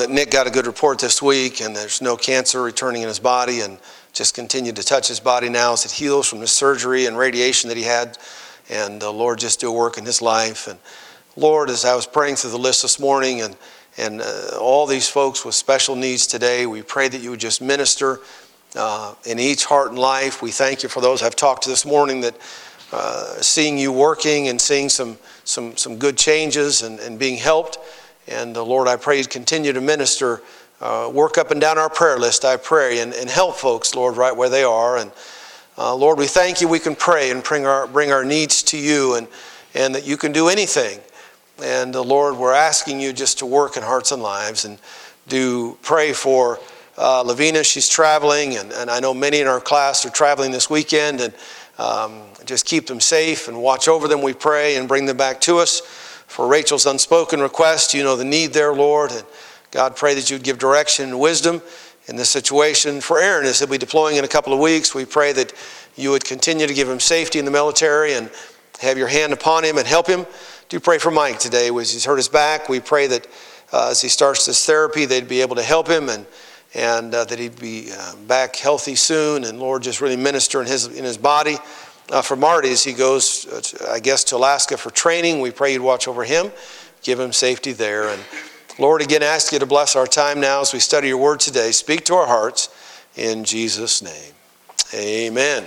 that Nick got a good report this week, and there's no cancer returning in his body, and just continued to touch his body now as it heals from the surgery and radiation that he had. And the Lord just do a work in his life. And Lord, as I was praying through the list this morning, and all these folks with special needs today, we pray that you would just minister in each heart and life. We thank you for those I've talked to this morning that seeing you working and seeing some good changes and being helped. And Lord, I pray you'd continue to minister, work up and down our prayer list, I pray, and help folks, Lord, right where they are. And Lord, we thank you we can pray and bring our needs to you, and that you can do anything. And Lord, we're asking you just to work in hearts and lives, and do pray for Lavina. She's traveling, and I know many in our class are traveling this weekend, and just keep them safe and watch over them, we pray, and bring them back to us. For Rachel's unspoken request, you know the need there, Lord, and God, pray that you'd give direction and wisdom in this situation. For Aaron, as he'll be deploying in a couple of weeks, we pray that you would continue to give him safety in the military and have your hand upon him and help him. Do pray for Mike today as he's hurt his back. We pray that as he starts this therapy, they'd be able to help him, and that he'd be back healthy soon. And Lord, just really minister in his body. For Marty, as he goes, I guess, to Alaska for training, we pray you'd watch over him, give him safety there. And Lord, again, ask you to bless our time now as we study your word today. Speak to our hearts in Jesus' name. Amen.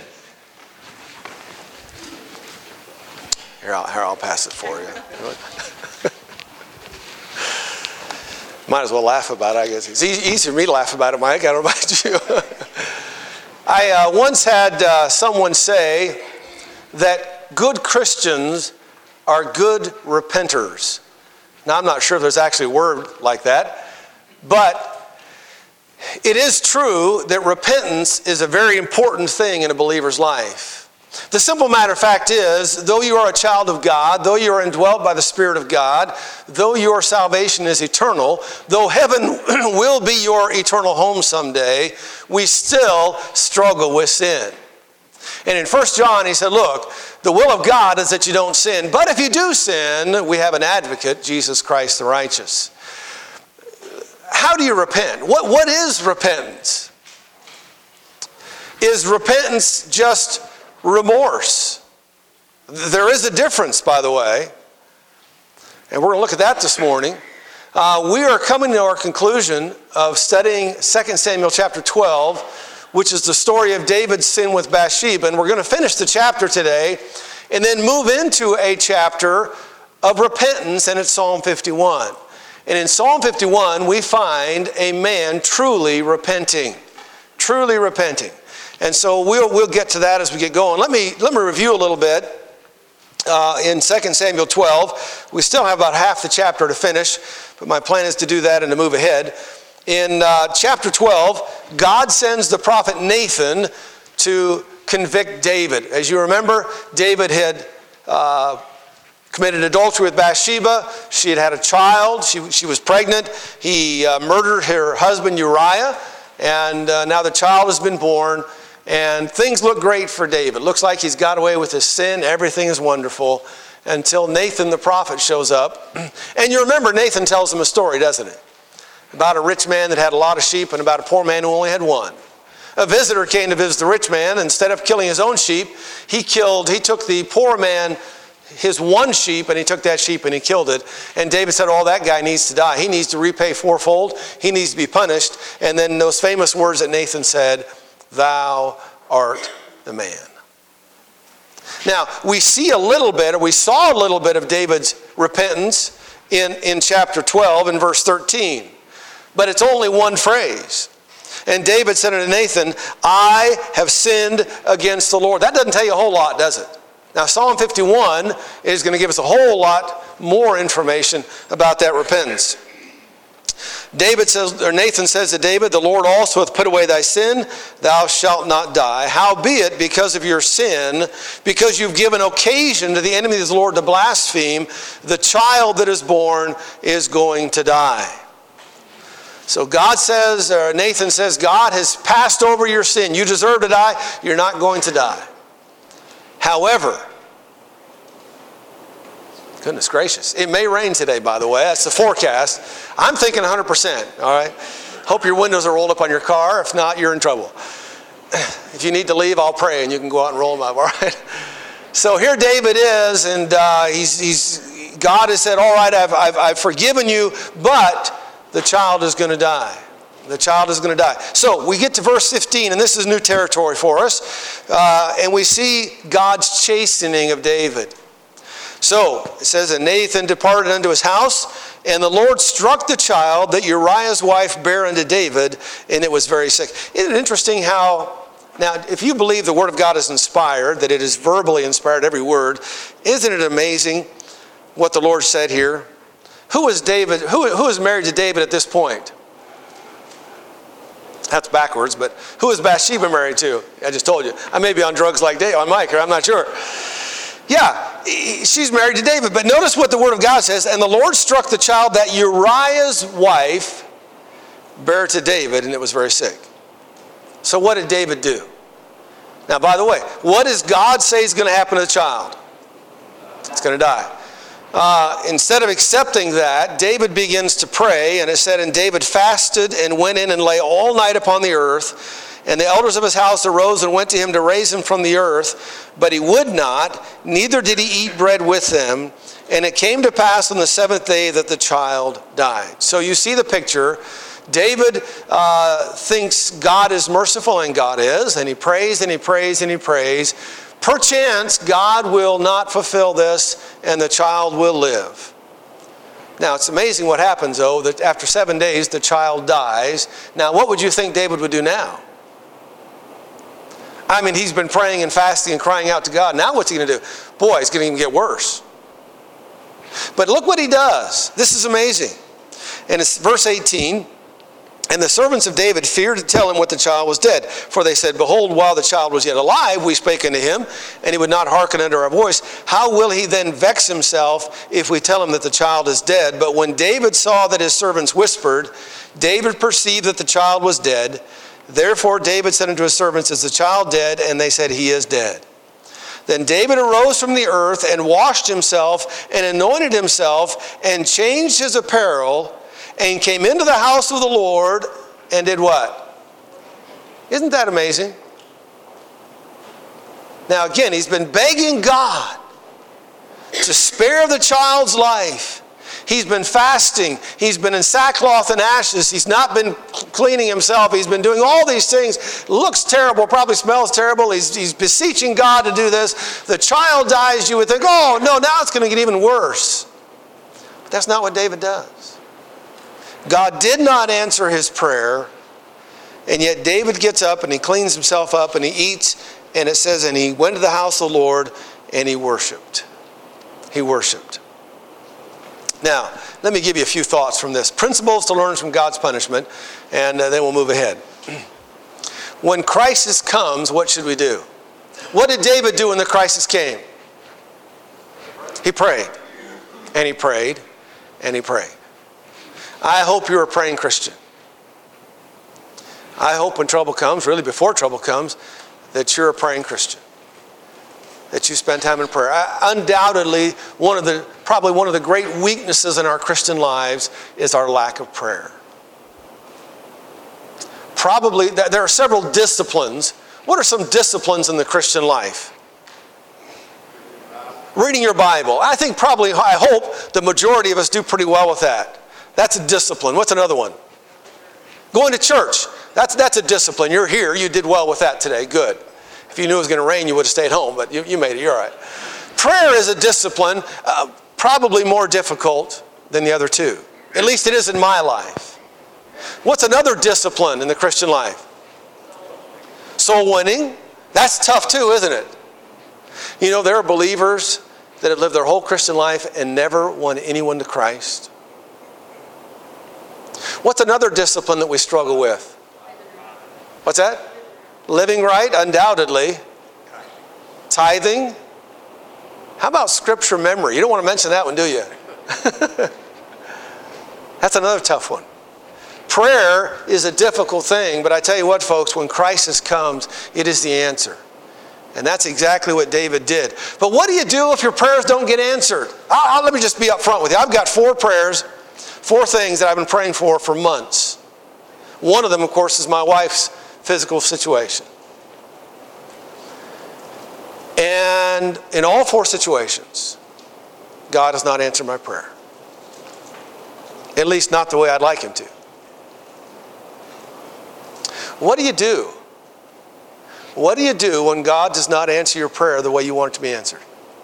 Here, I'll pass it for you. Might as well laugh about it, I guess. It's easy for me to laugh about it, Mike. I don't know about you. I once had someone say that good Christians are good repenters. Now, I'm not sure if there's actually a word like that, but it is true that repentance is a very important thing in a believer's life. The simple matter of fact is, though you are a child of God, though you are indwelt by the Spirit of God, though your salvation is eternal, though heaven will be your eternal home someday, we still struggle with sin. And in 1 John, he said, look, the will of God is that you don't sin. But if you do sin, we have an advocate, Jesus Christ the righteous. How do you repent? What is repentance? Is repentance just remorse? There is a difference, by the way. And we're going to look at that this morning. We are coming to our conclusion of studying 2 Samuel chapter 12, which is the story of David's sin with Bathsheba. And we're going to finish the chapter today and then move into a chapter of repentance, and it's Psalm 51. And in Psalm 51, we find a man truly repenting. Truly repenting. And so we'll get to that as we get going. Let me review a little bit. In 2 Samuel 12, we still have about half the chapter to finish, but my plan is to do that and to move ahead. In chapter 12, God sends the prophet Nathan to convict David. As you remember, David had committed adultery with Bathsheba. She had had a child. She was pregnant. He murdered her husband Uriah, and now the child has been born. And things look great for David. Looks like he's got away with his sin. Everything is wonderful until Nathan the prophet shows up. And you remember Nathan tells him a story, doesn't it? About a rich man that had a lot of sheep and about a poor man who only had one. A visitor came to visit the rich man. Instead of killing his own sheep, he took the poor man his one sheep, and he took that sheep and he killed it. And David said, oh, that guy needs to die. He needs to repay fourfold. He needs to be punished. And then those famous words that Nathan said, thou art the man. Now, we saw a little bit of David's repentance in chapter 12 and verse 13. But it's only one phrase. And David said unto Nathan, I have sinned against the Lord. That doesn't tell you a whole lot, does it? Now, Psalm 51 is going to give us a whole lot more information about that repentance. Nathan says to David, the Lord also hath put away thy sin, thou shalt not die. Howbeit, because of your sin, because you've given occasion to the enemy of the Lord to blaspheme, the child that is born is going to die. So Nathan says, God has passed over your sin. You deserve to die. You're not going to die. However, Goodness gracious. It may rain today, by the way. That's the forecast. I'm thinking 100%, all right? Hope your windows are rolled up on your car. If not, you're in trouble. If you need to leave, I'll pray and you can go out and roll them up, all right? So here David is, and God has said, all right, I've forgiven you, but the child is going to die. The child is going to die. So we get to verse 15, and this is new territory for us. And we see God's chastening of David. So it says, and Nathan departed unto his house, and the Lord struck the child that Uriah's wife bare unto David, and it was very sick. Isn't it interesting how, now if you believe the Word of God is inspired, that it is verbally inspired, every word, isn't it amazing what the Lord said here? Who is David? Who is married to David at this point? That's backwards, but who is Bathsheba married to? I just told you. I may be on drugs like Dave, on Mike, or I'm not sure. Yeah, she's married to David. But notice what the Word of God says. And the Lord struck the child that Uriah's wife bare to David, and it was very sick. So what did David do? Now, by the way, what does God say is going to happen to the child? It's going to die. Instead of accepting that, David begins to pray, and it said, and David fasted and went in and lay all night upon the earth. And the elders of his house arose and went to him to raise him from the earth, but he would not, neither did he eat bread with them. And it came to pass on the seventh day that the child died. So you see the picture. David thinks God is merciful, and God is, and he prays and he prays and he prays. Perchance God will not fulfill this, and the child will live. Now, it's amazing what happens, though, that after 7 days, the child dies. Now, what would you think David would do now? I mean, he's been praying and fasting and crying out to God. Now what's he going to do? Boy, it's going to even get worse. But look what he does. This is amazing. And it's verse 18. And the servants of David feared to tell him what the child was dead. For they said, behold, while the child was yet alive, we spake unto him, and he would not hearken unto our voice. How will he then vex himself if we tell him that the child is dead? But when David saw that his servants whispered, David perceived that the child was dead. Therefore David said unto his servants, is the child dead? And they said, he is dead. Then David arose from the earth and washed himself and anointed himself and changed his apparel and came into the house of the Lord and did what? Isn't that amazing? Now again, he's been begging God to spare the child's life. He's been fasting. He's been in sackcloth and ashes. He's not been cleaning himself. He's been doing all these things. Looks terrible, probably smells terrible. He's beseeching God to do this. The child dies. You would think, oh, no, now it's going to get even worse. But that's not what David does. God did not answer his prayer, and yet David gets up and he cleans himself up and he eats, and it says, and he went to the house of the Lord and he worshiped. He worshiped. Now, let me give you a few thoughts from this. Principles to learn from God's punishment, and then we'll move ahead. When crisis comes, what should we do? What did David do when the crisis came? He prayed, and he prayed, and he prayed. I hope you're a praying Christian. I hope when trouble comes, really before trouble comes, that you're a praying Christian. That you spend time in prayer. Undoubtedly, probably one of the great weaknesses in our Christian lives is our lack of prayer. Probably, there are several disciplines. What are some disciplines in the Christian life? Reading your Bible. I hope the majority of us do pretty well with that. That's a discipline. What's another one? Going to church. That's a discipline. You're here. You did well with that today. Good. If you knew it was going to rain, you would have stayed home, but you made it. You're all right. Prayer is a discipline, probably more difficult than the other two. At least it is in my life. What's another discipline in the Christian life? Soul winning. That's tough too, isn't it? You know, there are believers that have lived their whole Christian life and never won anyone to Christ. What's another discipline that we struggle with? What's that? Living right, undoubtedly. Tithing. How about scripture memory? You don't want to mention that one, do you? That's another tough one. Prayer is a difficult thing, but I tell you what, folks, when crisis comes, it is the answer. And that's exactly what David did. But what do you do if your prayers don't get answered? Let me just be up front with you. I've got 4 prayers, 4 things that I've been praying for months. One of them, of course, is my wife's physical situation. And in all 4 situations, God has not answered my prayer. At least not the way I'd like him to. What do you do? What do you do when God does not answer your prayer the way you want it to be answered?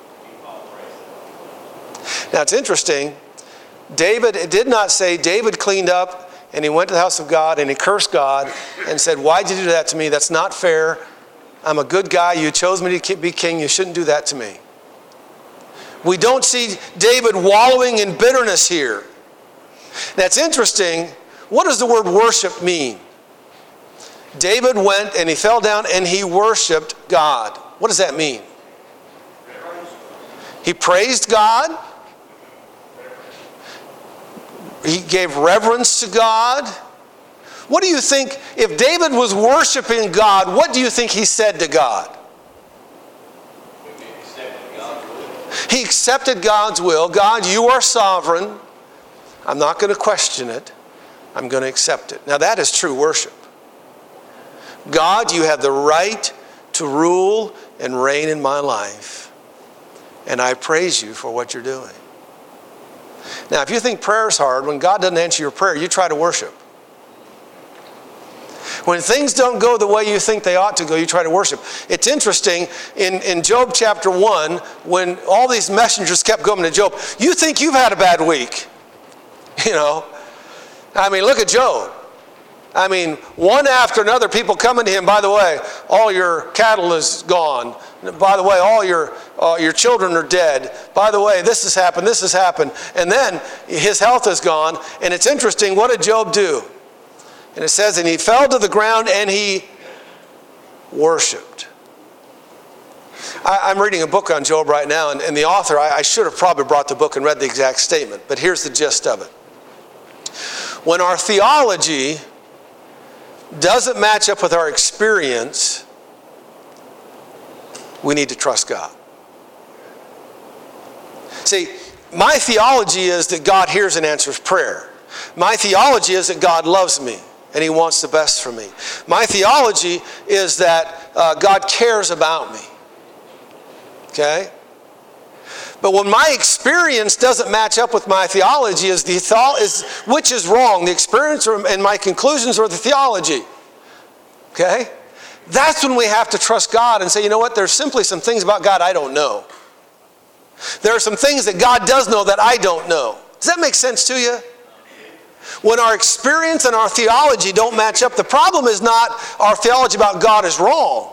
Now it's interesting. It did not say David cleaned up and he went to the house of God and he cursed God and said, "Why'd you do that to me? That's not fair. I'm a good guy. You chose me to be king. You shouldn't do that to me." We don't see David wallowing in bitterness here. That's interesting. What does the word worship mean? David went and he fell down and he worshiped God. What does that mean? He praised God. He gave reverence to God. What do you think, if David was worshiping God, what do you think he said to God? He accepted God's will. God, you are sovereign. I'm not going to question it. I'm going to accept it. Now that is true worship. God, you have the right to rule and reign in my life. And I praise you for what you're doing. Now, if you think prayer is hard, when God doesn't answer your prayer, you try to worship. When things don't go the way you think they ought to go, you try to worship. It's interesting, in Job chapter 1, when all these messengers kept going to Job, you think you've had a bad week. You know, I mean, look at Job. I mean, one after another, people coming to him, by the way, all your cattle is gone. By the way, all your children are dead. By the way, this has happened. And then his health is gone. And it's interesting, what did Job do? And it says, and he fell to the ground and he worshiped. I'm reading a book on Job right now, and the author, I should have probably brought the book and read the exact statement, but here's the gist of it. When our theology doesn't match up with our experience, we need to trust God. See, my theology is that God hears and answers prayer. My theology is that God loves me and he wants the best for me. My theology is that God cares about me. Okay? But when my experience doesn't match up with my theology, which is wrong, the experience and my conclusions or the theology? Okay? That's when we have to trust God and say, you know what, there's simply some things about God I don't know. There are some things that God does know that I don't know. Does that make sense to you? When our experience and our theology don't match up, the problem is not our theology about God is wrong.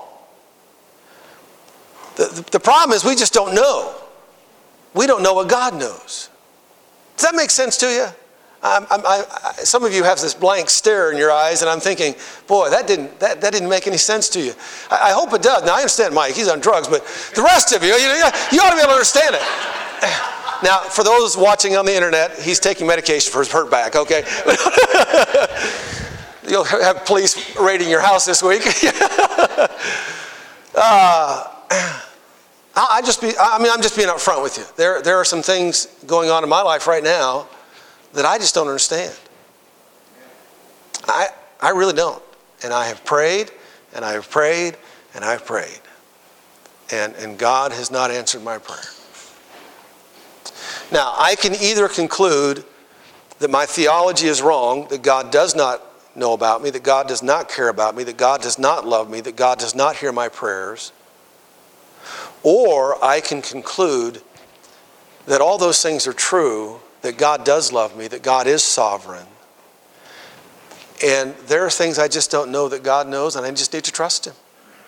The problem is we just don't know. We don't know what God knows. Does that make sense to you? Some of you have this blank stare in your eyes, and I'm thinking, boy, that didn't make any sense to you. I hope it does. Now, I understand Mike, he's on drugs, but the rest of you ought to be able to understand it. Now, for those watching on the internet, he's taking medication for his hurt back, okay? You'll have police raiding your house this week. I'm just being up front with you. There are some things going on in my life right now that I just don't understand. I really don't. And I have prayed, and I have prayed, and I've prayed. And God has not answered my prayer. Now, I can either conclude that my theology is wrong, that God does not know about me, that God does not care about me, that God does not love me, that God does not hear my prayers. Or I can conclude that all those things are true, that God does love me, that God is sovereign. And there are things I just don't know that God knows, and I just need to trust him.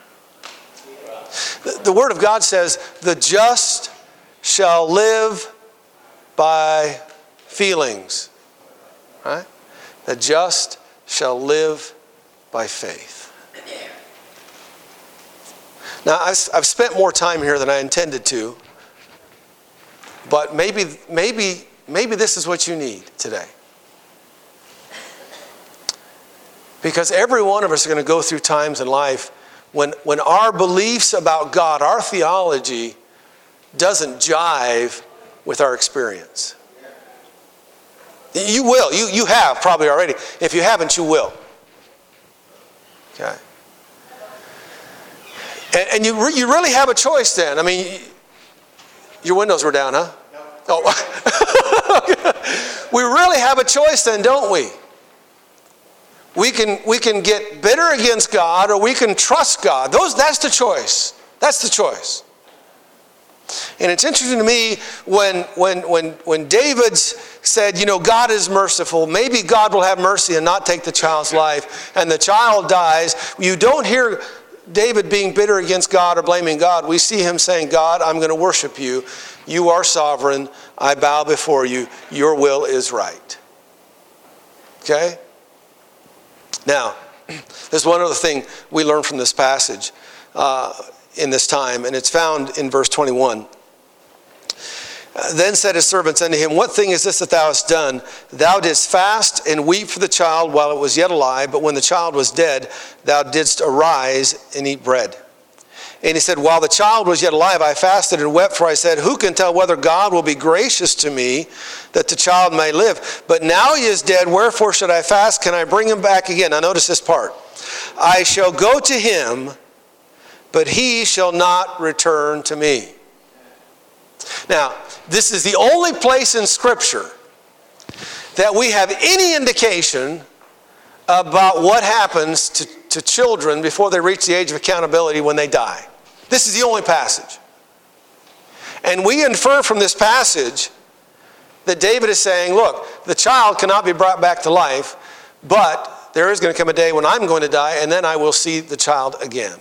The Word of God says, the just shall live by feelings. Right? The just shall live by faith. Now, I've spent more time here than I intended to, but maybe this is what you need today. Because every one of us are going to go through times in life when our beliefs about God, our theology, doesn't jive with our experience. You will. You have probably already. If you haven't, you will. Okay. And you really have a choice then. I mean, your windows were down, huh? No. Oh. We really have a choice then, don't we? We can get bitter against God, or we can trust God. That's the choice. That's the choice. And it's interesting to me when David said, God is merciful. Maybe God will have mercy and not take the child's life, and the child dies. You don't hear David being bitter against God or blaming God. We see him saying, God, I'm going to worship you. You are sovereign. I bow before you. Your will is right. Okay? Now, there's one other thing we learn from this passage in this time, and it's found in verse 21. Then said his servants unto him, what thing is this that thou hast done? Thou didst fast and weep for the child while it was yet alive, but when the child was dead, thou didst arise and eat bread. And he said, while the child was yet alive, I fasted and wept, for I said, who can tell whether God will be gracious to me that the child may live? But now he is dead, wherefore should I fast? Can I bring him back again? Now notice this part. I shall go to him, but he shall not return to me. Now, this is the only place in Scripture that we have any indication about what happens to children before they reach the age of accountability when they die. This is the only passage. And we infer from this passage that David is saying, look, the child cannot be brought back to life, but there is going to come a day when I'm going to die, and then I will see the child again.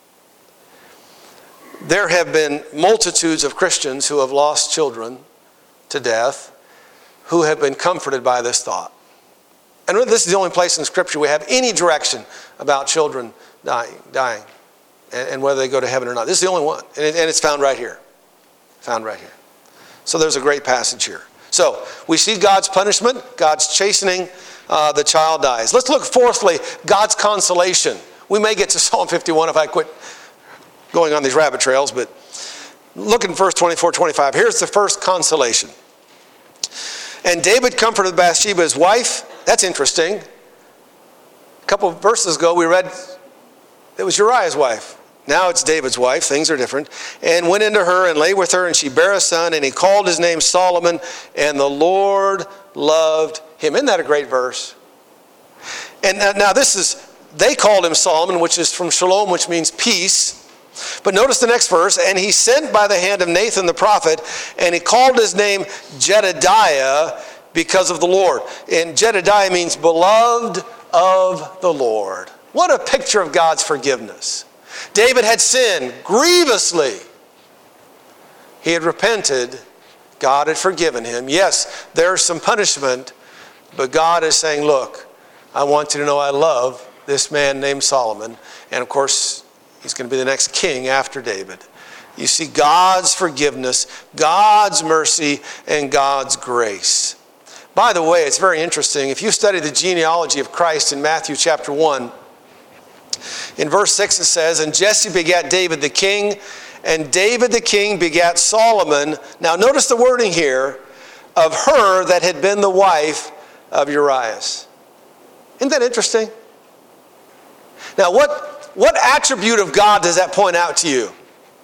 There have been multitudes of Christians who have lost children to death who have been comforted by this thought. And this is the only place in Scripture we have any direction about children dying and whether they go to heaven or not. This is the only one. And it's found right here. Found right here. So there's a great passage here. So we see God's punishment, God's chastening, the child dies. Let's look fourthly, God's consolation. We may get to Psalm 51 if I quit going on these rabbit trails, but look in verse 24, 25. Here's the first consolation. And David comforted Bathsheba, his wife. That's interesting. A couple of verses ago we read it was Uriah's wife. Now it's David's wife. Things are different. And went into her and lay with her, and she bare a son, and he called his name Solomon, and the Lord loved him. Isn't that a great verse? And now they called him Solomon, which is from Shalom, which means peace. But notice the next verse, and he sent by the hand of Nathan the prophet, and he called his name Jedediah because of the Lord. And Jedediah means beloved of the Lord. What a picture of God's forgiveness. David had sinned grievously. He had repented. God had forgiven him. Yes, there's some punishment, but God is saying, look, I want you to know I love this man named Solomon. And of course, he's going to be the next king after David. You see God's forgiveness, God's mercy, and God's grace. By the way, it's very interesting. If you study the genealogy of Christ in Matthew chapter 1, in verse 6 it says, and Jesse begat David the king, and David the king begat Solomon. Now notice the wording here, of her that had been the wife of Urias. Isn't that interesting? Now what attribute of God does that point out to you?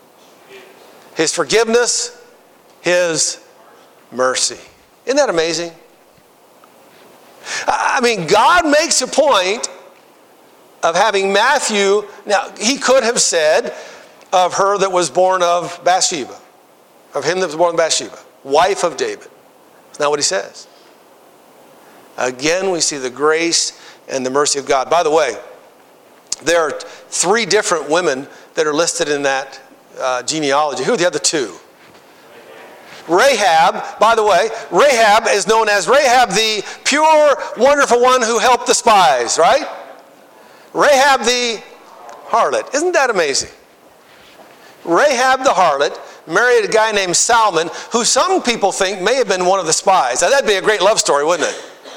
His forgiveness, His mercy. Isn't that amazing? I mean, God makes a point of having Matthew, now he could have said of her that was born of Bathsheba, of him that was born of Bathsheba, wife of David. That's not what he says. Again, we see the grace and the mercy of God. By the way, there are 3 different women that are listed in that genealogy. Who are the other 2? Rahab, by the way, Rahab is known as Rahab the pure, wonderful one who helped the spies, right? Rahab the harlot. Isn't that amazing? Rahab the harlot married a guy named Salmon, who some people think may have been one of the spies. Now that'd be a great love story, wouldn't it?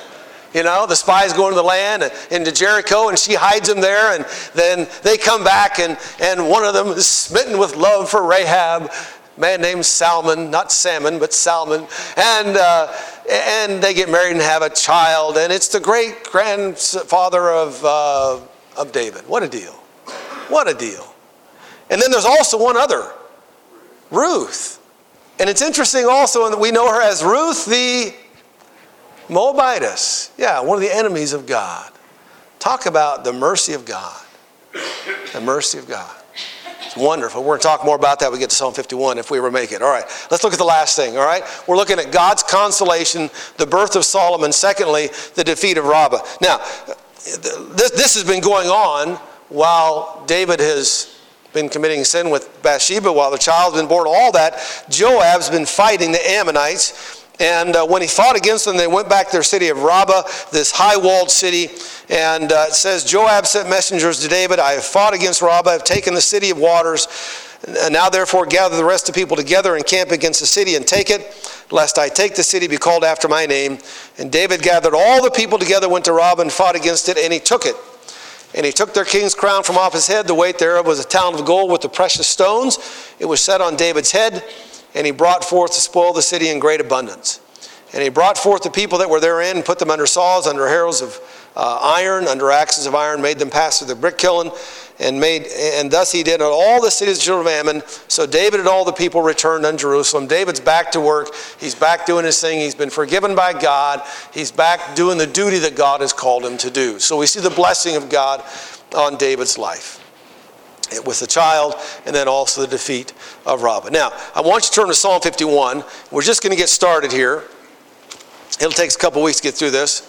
The spies go into the land, into Jericho, and she hides them there, and then they come back, and one of them is smitten with love for Rahab, a man named Salmon, not Salmon, but Salmon, and they get married and have a child, and it's the great-grandfather of David. What a deal. What a deal. And then there's also one other, Ruth. And it's interesting also that we know her as Ruth the Moabitess. Yeah, one of the enemies of God. Talk about the mercy of God. The mercy of God. It's wonderful. We're going to talk more about that when we get to Psalm 51 if we ever make it. All right, let's look at the last thing, all right? We're looking at God's consolation, the birth of Solomon, secondly, the defeat of Rabbah. Now, this has been going on while David has been committing sin with Bathsheba, while the child's been born, all that. Joab's been fighting the Ammonites, and when he fought against them, they went back to their city of Rabbah, this high-walled city, and it says, Joab sent messengers to David, I have fought against Rabbah, I have taken the city of waters, and now therefore gather the rest of the people together and camp against the city and take it, lest I take the city be called after my name. And David gathered all the people together, went to Rabbah and fought against it, and he took it. And he took their king's crown from off his head. The weight thereof was a talent of gold with the precious stones. It was set on David's head, and he brought forth to spoil the city in great abundance. And he brought forth the people that were therein, and put them under saws, under harrows of iron, under axes of iron, made them pass through the brick kiln, and thus he did in all the cities of the children of Ammon. So David and all the people returned unto Jerusalem. David's back to work. He's back doing his thing. He's been forgiven by God. He's back doing the duty that God has called him to do. So we see the blessing of God on David's life with the child, and then also the defeat of Rabbah. Now, I want you to turn to Psalm 51. We're just going to get started here. It'll take us a couple weeks to get through this.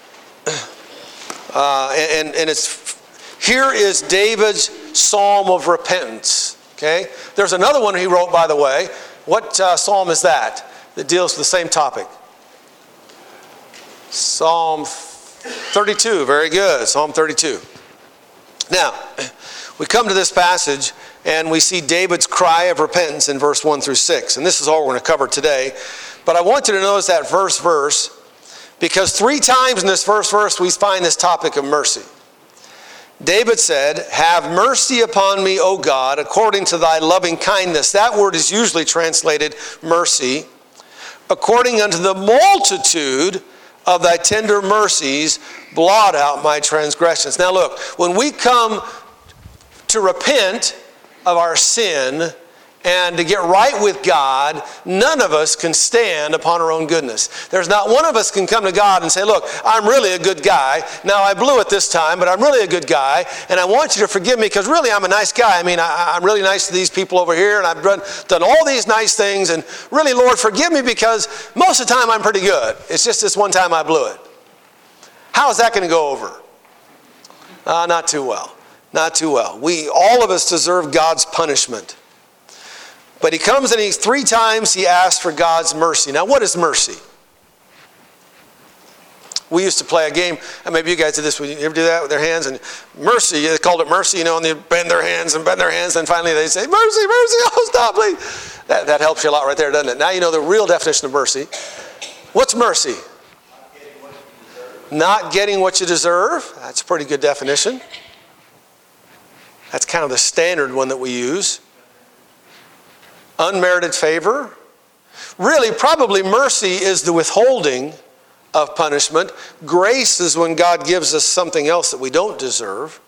And it's here is David's psalm of repentance. Okay? There's another one he wrote, by the way. What psalm is that deals with the same topic? Psalm 32. Very good. Psalm 32. Now, we come to this passage and we see David's cry of repentance in verse 1 through 6. And this is all we're going to cover today. But I want you to notice that first verse, because 3 times in this first verse we find this topic of mercy. David said, have mercy upon me, O God, according to thy loving kindness. That word is usually translated mercy. According unto the multitude of thy tender mercies, blot out my transgressions. Now look, when we come to repent of our sin and to get right with God, none of us can stand upon our own goodness. There's not one of us can come to God and say, look, I'm really a good guy. Now, I blew it this time, but I'm really a good guy, and I want you to forgive me because really I'm a nice guy. I mean, I'm really nice to these people over here, and I've done all these nice things, and really, Lord, forgive me because most of the time I'm pretty good. It's just this one time I blew it. How is that going to go over? Not too well. Not too well. All of us deserve God's punishment. But he comes and 3 times he asks for God's mercy. Now, what is mercy? We used to play a game, and maybe you guys did this. You ever do that with their hands? And mercy, they called it mercy, and they bend their hands, and finally they say, mercy, mercy, oh, stop, please. That helps you a lot right there, doesn't it? Now you know the real definition of mercy. What's mercy? Not getting what you deserve. That's a pretty good definition. That's kind of the standard one that we use. Unmerited favor. Really, probably mercy is the withholding of punishment. Grace is when God gives us something else that we don't deserve.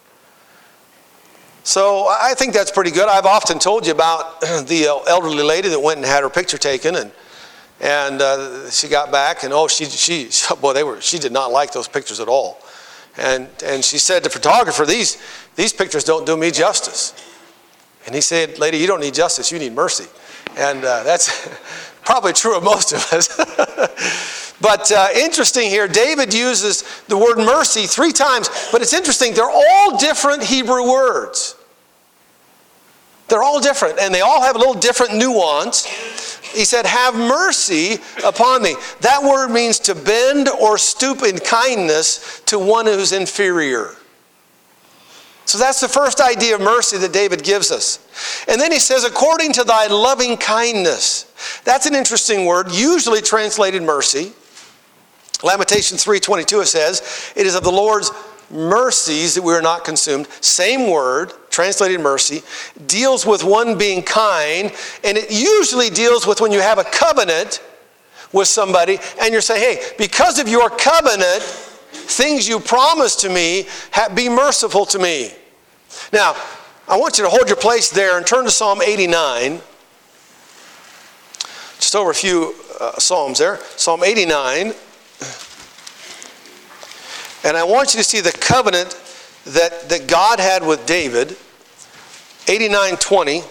So I think that's pretty good. I've often told you about the elderly lady that went and had her picture taken, and she got back, and she did not like those pictures at all. And she said to the photographer, these pictures don't do me justice. And he said, lady, you don't need justice, you need mercy. And that's probably true of most of us. But interesting here, David uses the word mercy 3 times. But it's interesting, they're all different Hebrew words. They're all different, and they all have a little different nuance. He said, have mercy upon me. That word means to bend or stoop in kindness to one who's inferior. So that's the first idea of mercy that David gives us. And then he says, according to thy loving kindness. That's an interesting word, usually translated mercy. Lamentations 3:22, it says, it is of the Lord's mercies that we are not consumed. Same word, translated mercy, deals with one being kind, and it usually deals with when you have a covenant with somebody, and you're saying, hey, because of your covenant, things you promised to me, be merciful to me. Now, I want you to hold your place there and turn to Psalm 89. Just over a few Psalms there. Psalm 89. And I want you to see the covenant that God had with David. 89:20.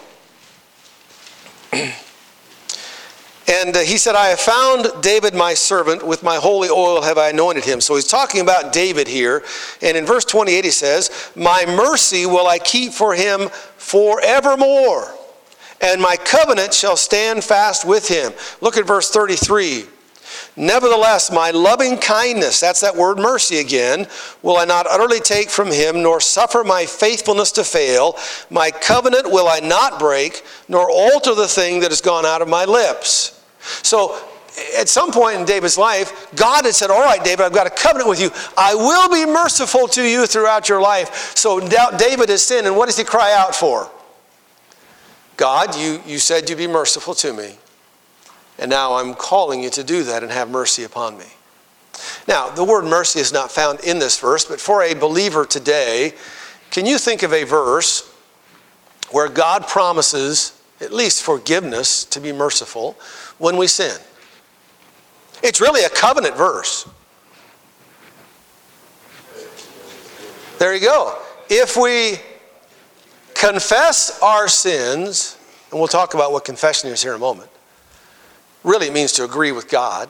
And he said, I have found David my servant, with my holy oil have I anointed him. So he's talking about David here. And in verse 28 he says, my mercy will I keep for him forevermore, and my covenant shall stand fast with him. Look at verse 33. Nevertheless, my loving kindness, that's that word mercy again, will I not utterly take from him, nor suffer my faithfulness to fail. My covenant will I not break, nor alter the thing that has gone out of my lips. So at some point in David's life, God had said, all right, David, I've got a covenant with you. I will be merciful to you throughout your life. So David has sinned, and what does he cry out for? God, you said you'd be merciful to me. And now I'm calling you to do that and have mercy upon me. Now, the word mercy is not found in this verse, but for a believer today, can you think of a verse where God promises at least forgiveness, to be merciful, when we sin? It's really a covenant verse. There you go. If we confess our sins, and we'll talk about what confession is here in a moment. Really, it means to agree with God.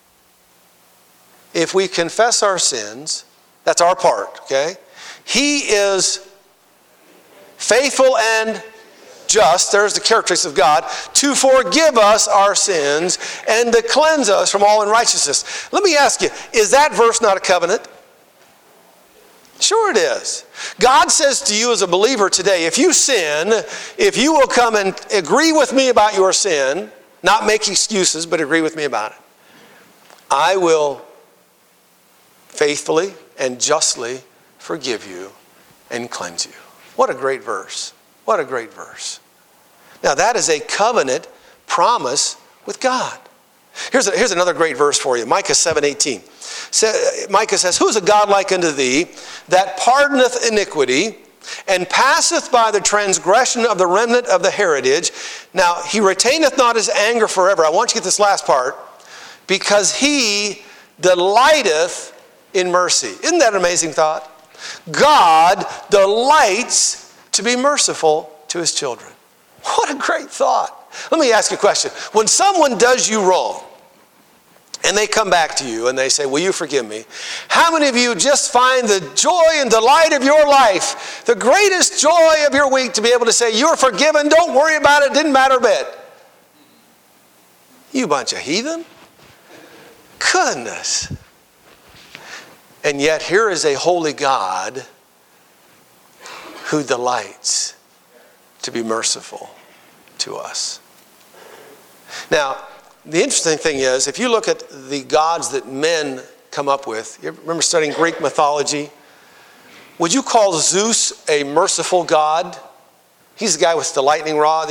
If we confess our sins, that's our part, okay? He is faithful and just, there's the characteristics of God, to forgive us our sins and to cleanse us from all unrighteousness. Let me ask you, is that verse not a covenant? Sure it is. God says to you as a believer today, if you sin, if you will come and agree with me about your sin, not make excuses, but agree with me about it, I will faithfully and justly forgive you and cleanse you. What a great verse. What a great verse. Now that is a covenant promise with God. Here's another great verse for you. Micah 7:18. Micah says, who is a God like unto thee, that pardoneth iniquity, and passeth by the transgression of the remnant of the heritage. Now, he retaineth not his anger forever. I want you to get this last part. Because he delighteth in mercy. Isn't that an amazing thought? God delights to be merciful to his children. What a great thought. Let me ask you a question. When someone does you wrong, and they come back to you and they say, will you forgive me? How many of you just find the joy and delight of your life, the greatest joy of your week, to be able to say, you're forgiven, don't worry about it, didn't matter a bit? You bunch of heathen. Goodness. And yet here is a holy God who delights to be merciful to us. Now, the interesting thing is, if you look at the gods that men come up with, you remember studying Greek mythology? Would you call Zeus a merciful God? He's the guy with the lightning rod,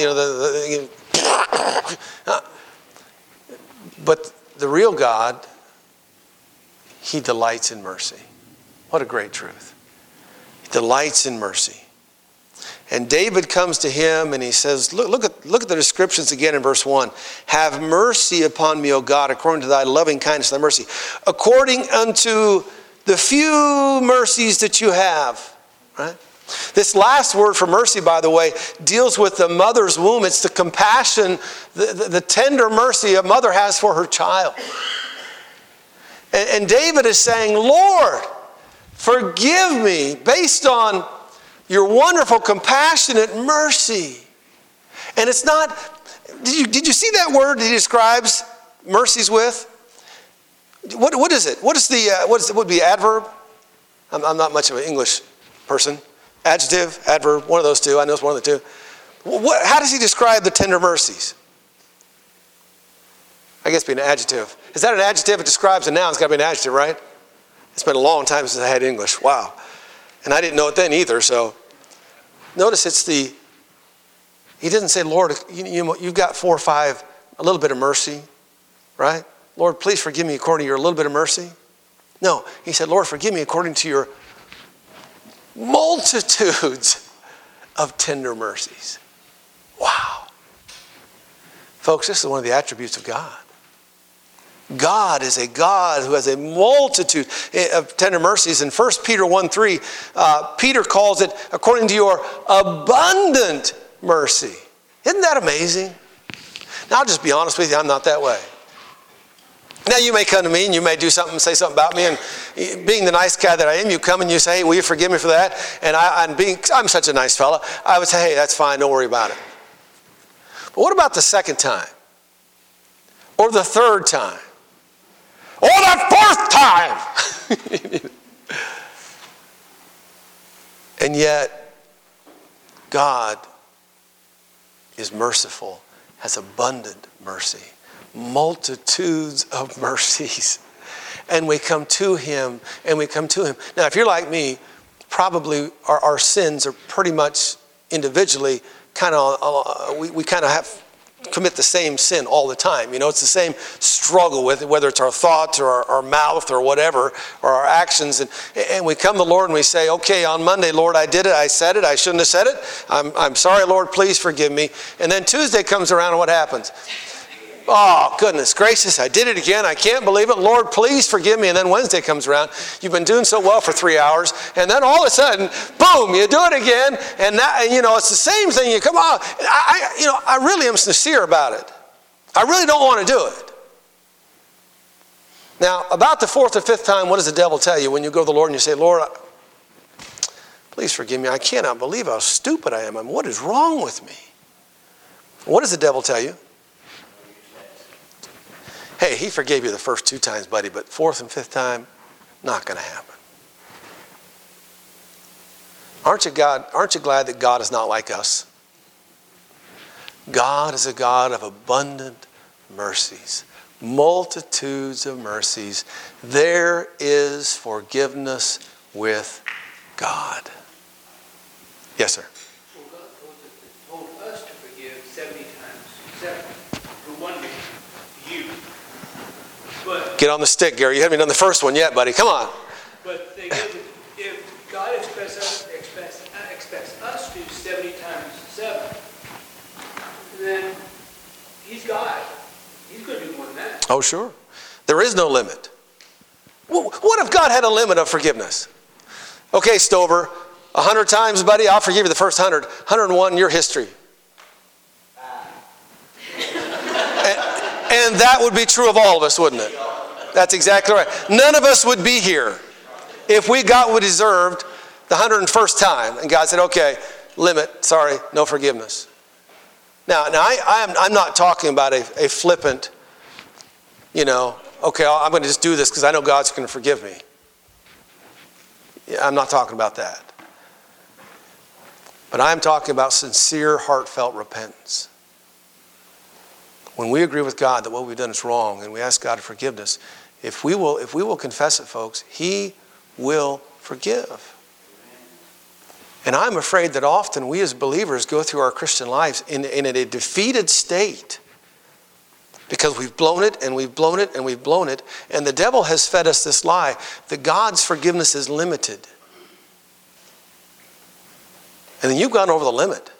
but the real God, he delights in mercy. What a great truth. He delights in mercy. And David comes to him and he says, look at the descriptions again in verse 1. Have mercy upon me, O God, according to thy loving kindness and thy mercy, according unto the few mercies that you have. Right? This last word for mercy, by the way, deals with the mother's womb. It's the compassion, the tender mercy a mother has for her child. And David is saying, Lord, forgive me based on your wonderful, compassionate mercy. And it's not, did you see that word that he describes mercies with? What is it? What would be adverb? I'm not much of an English person. Adjective, adverb, one of those two. I know it's one of the two. How does he describe the tender mercies? I guess it'd be an adjective. Is that an adjective? It describes a noun. It's got to be an adjective, right? It's been a long time since I had English. Wow. And I didn't know it then either. So notice he doesn't say, Lord, you've got 4 or 5, a little bit of mercy, right? Lord, please forgive me according to your little bit of mercy. No, he said, Lord, forgive me according to your multitudes of tender mercies. Wow. Folks, this is one of the attributes of God. God is a God who has a multitude of tender mercies. In 1 Peter 1:3, Peter calls it according to your abundant mercy. Isn't that amazing? Now, I'll just be honest with you, I'm not that way. Now, you may come to me and you may do something, say something about me, and being the nice guy that I am, you come and you say, hey, will you forgive me for that? And I'm such a nice fella, I would say, hey, that's fine, don't worry about it. But what about the second time? Or the third time? Or the fourth time? And yet, God is merciful, has abundant mercy. Multitudes of mercies. And we come to him, and we come to him. Now, if you're like me, probably our sins are pretty much individually kind of, we kind of commit the same sin all the time. You know, it's the same struggle with it, whether it's our thoughts or our mouth or whatever, or our actions. And we come to the Lord and we say, okay, on Monday, Lord, I did it, I said it, I shouldn't have said it. I'm sorry, Lord, please forgive me. And then Tuesday comes around and what happens? Oh, goodness gracious, I did it again. I can't believe it. Lord, please forgive me. And then Wednesday comes around. You've been doing so well for 3 hours. And then all of a sudden, boom, you do it again. And now, it's the same thing. You come on. I really am sincere about it. I really don't want to do it. Now, about the 4th or 5th time, what does the devil tell you when you go to the Lord and you say, Lord, please forgive me. I cannot believe how stupid I am. What is wrong with me? What does the devil tell you? Hey, he forgave you the first 2 times, buddy, but 4th and 5th time, not going to happen. Aren't you glad that God is not like us? God is a God of abundant mercies, multitudes of mercies. There is forgiveness with God. Yes, sir. Well, God told us to forgive 70 times 7 for one man, you. But, get on the stick, Gary. You haven't done the first one yet, buddy. Come on. But the thing is, if God expects us to do 70 times 7, then he's God. He's going to do more than that. Oh, sure. There is no limit. What if God had a limit of forgiveness? Okay, Stover, 100 times, buddy, I'll forgive you the first 100. 101, your history. And that would be true of all of us, wouldn't it? That's exactly right. None of us would be here if we got what we deserved the 101st time. And God said, okay, limit, sorry, no forgiveness. Now I'm not talking about a flippant, okay, I'm going to just do this because I know God's going to forgive me. Yeah, I'm not talking about that. But I'm talking about sincere, heartfelt repentance. When we agree with God that what we've done is wrong and we ask God to forgive us, if we will confess it, folks, he will forgive. And I'm afraid that often we as believers go through our Christian lives in a defeated state because we've blown it and we've blown it and we've blown it. And the devil has fed us this lie that God's forgiveness is limited. And then you've gone over the limit.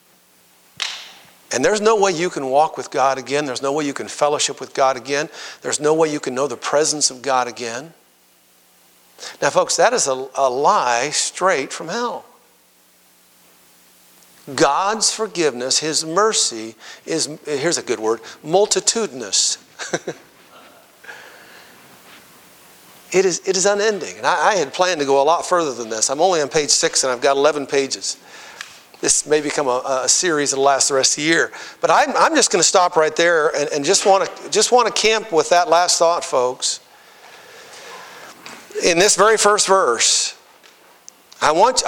And there's no way you can walk with God again. There's no way you can fellowship with God again. There's no way you can know the presence of God again. Now, folks, that is a lie straight from hell. God's forgiveness, his mercy is, here's a good word, multitudinous. It is unending. And I had planned to go a lot further than this. I'm only on page 6 and I've got 11 pages. This may become a series that'll last the rest of the year. But I'm just going to stop right there and just want to camp with that last thought, folks. In this very first verse, my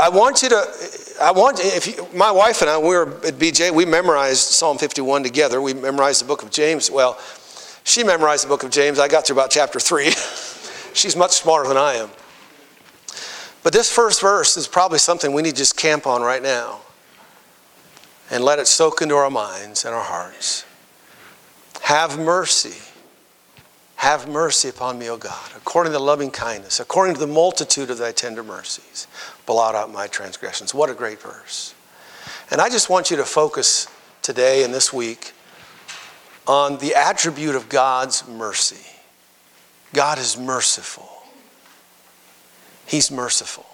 wife and I, we were at BJ, we memorized Psalm 51 together. We memorized the book of James. Well, She memorized the book of James. I got through about chapter 3. She's much smarter than I am. But this first verse is probably something we need to just camp on right now and let it soak into our minds and our hearts. Have mercy. Have mercy upon me, O God, according to the loving kindness, according to the multitude of thy tender mercies. Blot out my transgressions. What a great verse. And I just want you to focus today and this week on the attribute of God's mercy. God is merciful. He's merciful.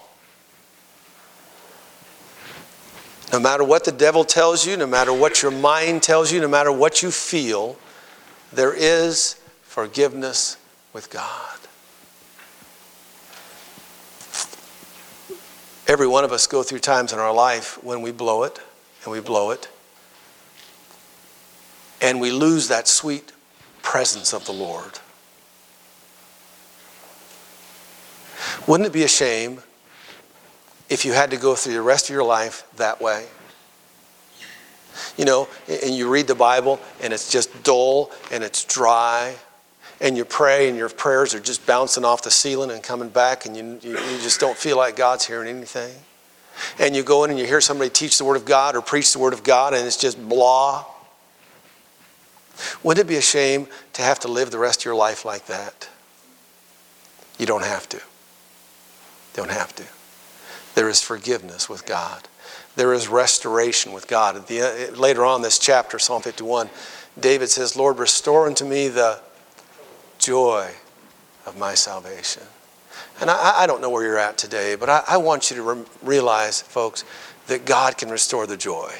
No matter what the devil tells you, no matter what your mind tells you, no matter what you feel, there is forgiveness with God. Every one of us go through times in our life when we blow it, and we blow it, and we lose that sweet presence of the Lord. Wouldn't it be a shame if you had to go through the rest of your life that way? You know, and you read the Bible and it's just dull and it's dry, and you pray and your prayers are just bouncing off the ceiling and coming back, and you just don't feel like God's hearing anything. And you go in and you hear somebody teach the Word of God or preach the Word of God and it's just blah. Wouldn't it be a shame to have to live the rest of your life like that? You don't have to. Don't have to. There is forgiveness with God. There is restoration with God. Later on in this chapter, Psalm 51, David says, Lord, restore unto me the joy of my salvation. And I don't know where you're at today, but I want you to realize, folks, that God can restore the joy.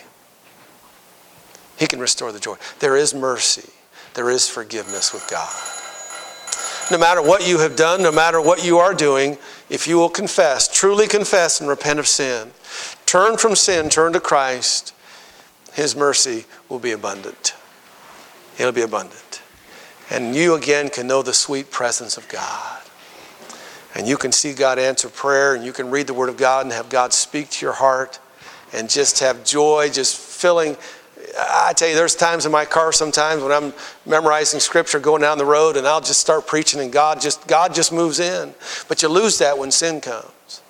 He can restore the joy. There is mercy. There is forgiveness with God. No matter what you have done, no matter what you are doing, if you will confess, truly confess and repent of sin, turn from sin, turn to Christ, His mercy will be abundant. It'll be abundant. And you again can know the sweet presence of God. And you can see God answer prayer, and you can read the Word of God and have God speak to your heart and just have joy, just filling. I tell you, there's times in my car sometimes when I'm memorizing Scripture, going down the road, and I'll just start preaching, and God just moves in. But you lose that when sin comes.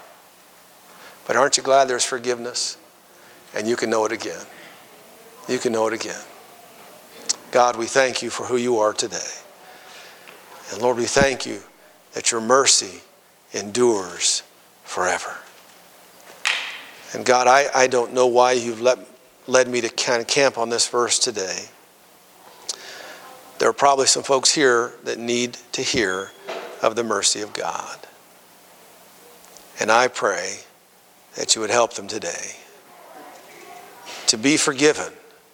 But aren't you glad there's forgiveness? And you can know it again. You can know it again. God, we thank you for who you are today. And Lord, we thank you that your mercy endures forever. And God, I don't know why you've led me to kind of camp on this verse today. There are probably some folks here that need to hear of the mercy of God. And I pray that you would help them today to be forgiven,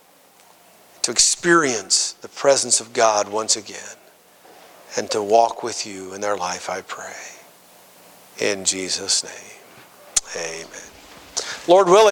to experience the presence of God once again, and to walk with you in their life, I pray. In Jesus' name, amen. Lord willing,